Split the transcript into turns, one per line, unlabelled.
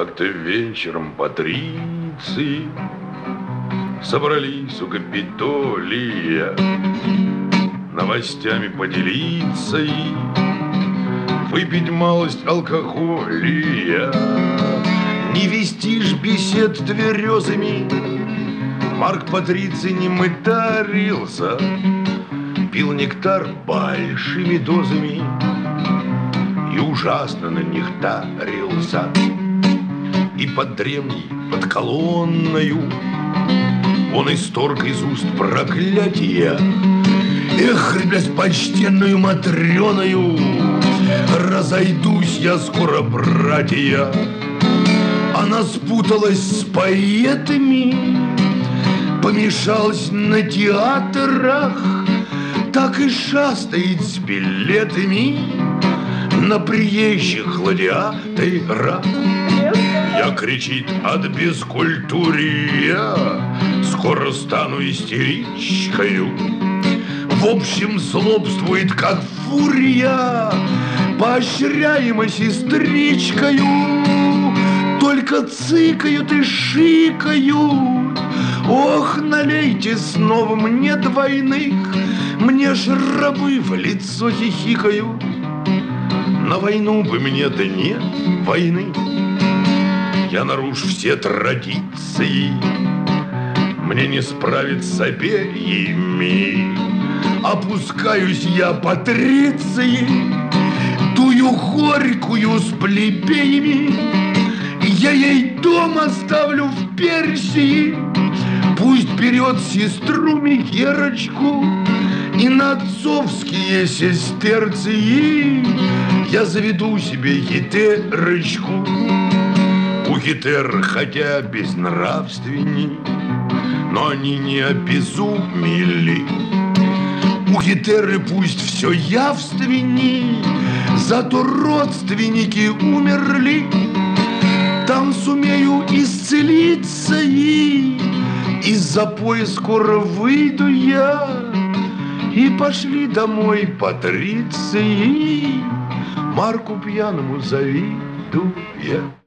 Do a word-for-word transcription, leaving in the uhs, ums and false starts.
Как-то вечером патриции собрались у Капитолия новостями поделиться и выпить малость алкоголя. Не вести ж бесед тверезами, Марк Патриций не мытарился, пил нектар большими дозами и ужасно на них тарился. И под древней, под колонною он исторг из уст проклятия. Эх, блядь, почтенную матрёною разойдусь я скоро, братья. Она спуталась с поэтами, помешалась на театрах, так и шастает с билетами на приезжих гладиаторах. Я, кричит, от бескультурия скоро стану истеричкою. В общем, злобствует, как фурия, поощряема сестричкою. Только цыкают и шикают. Ох, налейте снова мне двойных, мне ж рабы в лицо хихикают. На войну бы мне, да нет войны. Я нарушу все традиции, мне не справиться с обеими. Опускаюсь я патриции, тую горькую с плебеями. Я ей дом оставлю в Персии, пусть берет сестру Мегерочку и на отцовские сестерции я заведу себе гитерочку. У гитер, хотя безнравственней, но они не обезумели. У гитеры пусть все явственней, зато родственники умерли. Там сумею исцелиться и из запоя скоро выйду я. И пошли домой патриции, Марку пьяному завидуя.